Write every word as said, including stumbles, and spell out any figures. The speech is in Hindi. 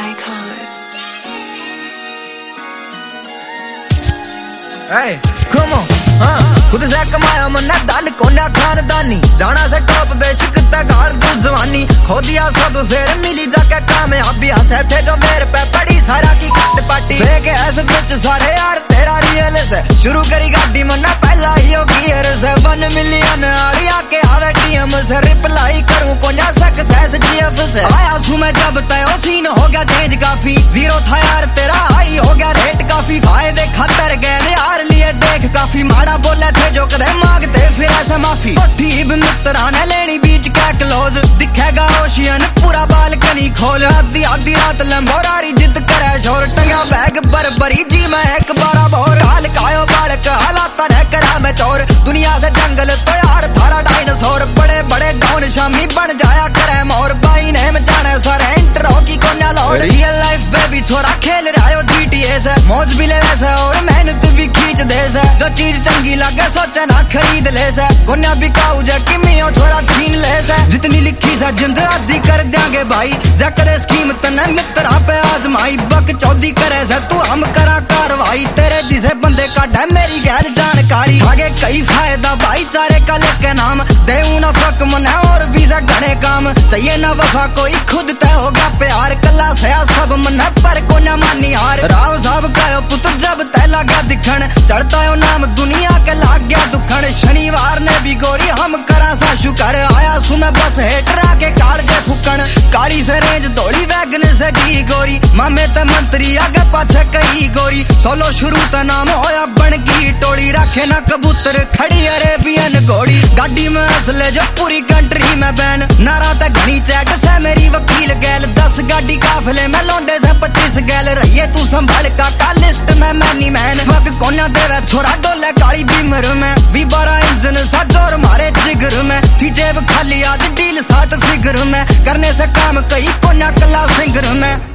icon. Hey, come on, हाँ खुद से कमाया मन्ना दान कोन्या खानदानी जाना से टॉप बेशक गाल तू जवानी खो दिया सब फिर मिली जाके कामयाबी हंसे थे जो मेरे पे पड़ी सारा की कट पाटी के ऐसे कुछ सारे यार तेरा रियल से शुरू करी गाड़ी मन्ना पहला ही हो गियर से वन मिलियन आड़ी आके आवे टीएम से रिप्लाई करूं कोन्या सक्सेस जीएफ से आया सू मैं जब तय सीन हो गया चेंज काफी जीरो था यार तेरा हाई हो गया रेट काफी फायदे खतर गए यार लिए देख काफी माड़ा बोले थे जो कदे मांगते फिर ऐसा माफी ठीक मित्रा ने लेनी बीच का क्लोज दिखेगा ओशियन पूरा बालकनी खोल आधी आधी रात लंबोरारी जिद करे शोर टंगा बैग बरबरी जी मैं एक बारा बोर काल कायो बालक हालात ने करा मैं चोर दुनिया से जंगल तो यार थारा डायनासोर बड़े बड़े डाउन शामी बन जाया करे मोर बाई ने जाने सर एंटर की कोन्या लोर रियल लाइफ बेबी छोरा खेल रहा हो जीटीए से मौज भी ले वैसे और मेहनत भी खींच दे से जो चीज चंगी लगे सोचे ना खरीद ले से कोन्या बिकाऊ जा किमियो छोरा छीन ले से जितनी लिखी से जिंद आदि कर देंगे भाई जकरे स्कीम तने मित्रा पे आजमाई बक चौधी करे से तू हम करा कार्रवाई तेरे जिसे बंदे का है मेरी गैर जानकारी आगे कई फायदा भाईचारे का लेके नाम देऊ ना फक मन और भी से घने काम चाहिए ना वफा कोई खुद तय होगा प्यार कला से सब मन पर को न मानी हार राव साहब का पुत्र जब तय लगा दिखण चढ़ता हो नाम दुनिया के लाग गया दुखण शनिवार ने भी गोरी हम करा सा शुकर आया सू मैं बस हेटरा के काल जे फुकण काली से रेंज दौड़ी वैगन से की गोरी मामे ते मंत्री आगे पाछे कई गोरी सोलो शुरू त नाम होया बन की टोली रखे ना कबूतर खड़ी अरेबियन घोड़ी गाड़ी में असले जो पूरी कंट्री में बैन नारा ते घनी चैट से मेरी वकील गैल दस गाड़ी काफले में लौंडे से पच्चीस गैल रहिए तू संभाल का लिस्ट में मैनी मैन फक कोन्या देवे छोरा डोले काली बीमर में भी बड़ा इंजन सा जोर मारे जिगर में थी जेब खाली आज डील सात फिगर में करने से काम कई कोन्या कला सिंगर में